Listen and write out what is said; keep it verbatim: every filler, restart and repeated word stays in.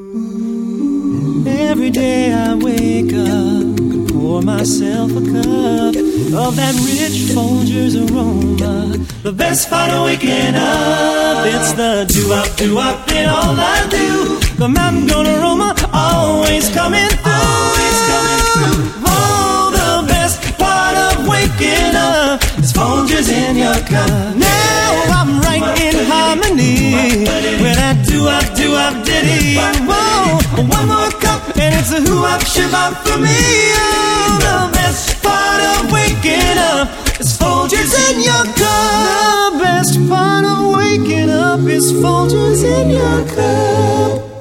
Every day I wake up and pour myself a cup of that rich Folgers aroma. The best part of waking up, it's the doo-wop, doo-wop in all I do. The mountain goat aroma always coming through. Always coming through. Oh, the best part of waking up is Folgers in your cup. Now I'm right in harmony with that doo-wop, doo-wop ditty. Whoa, one more cup and it's a hoo-wop, shoo-wop for me. Oh, the best part of waking up is Folgers in your cup. The best part of waking up is Folgers in your cup.